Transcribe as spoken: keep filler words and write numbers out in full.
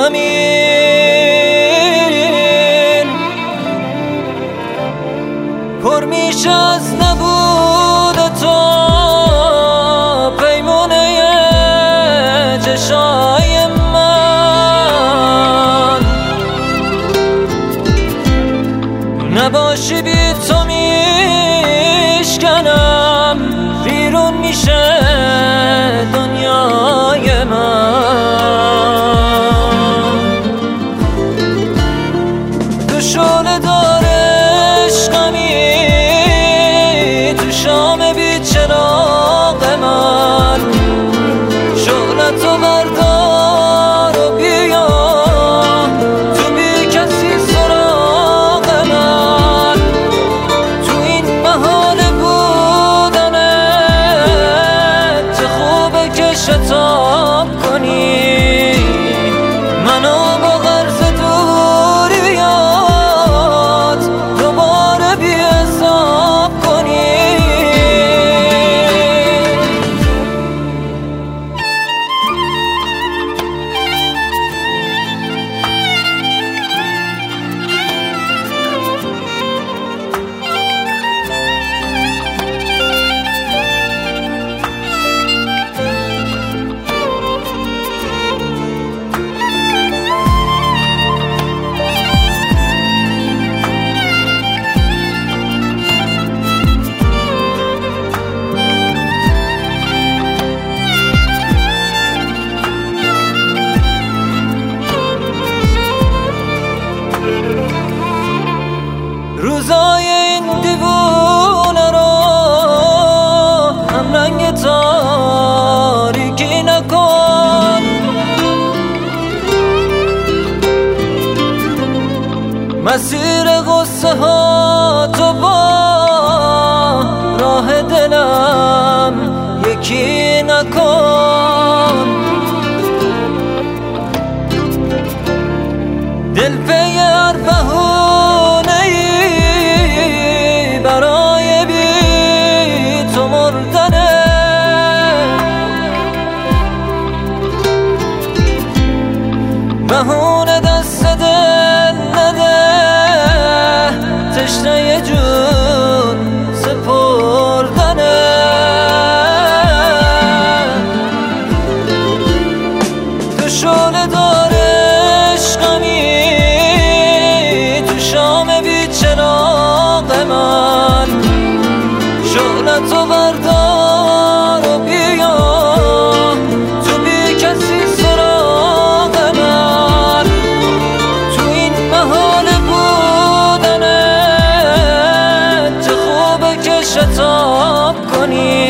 زمین پر میشه از نبود تو، پیمونه چشای من نباشی بی تو میشکنم، بیرون میشه دنیای من. تو شعله دار عشقمی، تو شام بی چراغ من، شعلتو بردار و بیا تو بی کسی سراغ من. تو این محال بودنت چه خوبه که شتاب کنی منو با غرض دوریات دوباره بی حساب کنی. روزای این دیوونه رو هم رنگ تاریکی نکن، مسیر غصه ها تو با راه دلم یکی نکن. دل پی هر بهونه‌ای برای بی تو مردنه، بهونه دست دل نده، تشنه جون سپردنه. تو شعله دار عشقمی، تو شام بی چراغ من، شعلتو بردار و بیا تو بی کسی سراغ من. تو این محال بودنت چه خوبه که شتاب کنی